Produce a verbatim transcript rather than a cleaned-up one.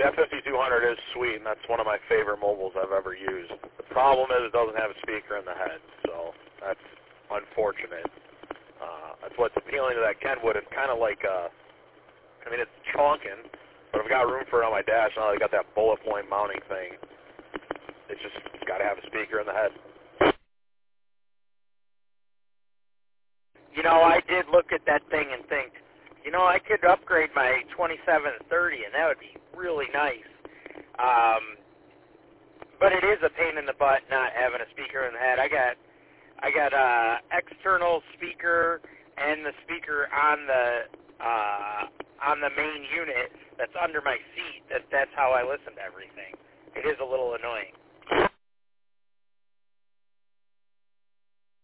That fifty-two hundred is sweet, and that's one of my favorite mobiles I've ever used. The problem is it doesn't have a speaker in the head, so that's unfortunate. Uh, that's what's appealing to that Kenwood. It's kind of like, uh, I mean, it's chonking, but I've got room for it on my dash. Now they got that bullet point mounting thing. It's just it's got to have a speaker in the head. You know, I did look at that thing and think, you know, I could upgrade my twenty-seven thirty, and that would be really nice. Um, but it is a pain in the butt not having a speaker in the head. I got, I got a external speaker and the speaker on the uh, on the main unit that's under my seat. That that's how I listen to everything. It is a little annoying.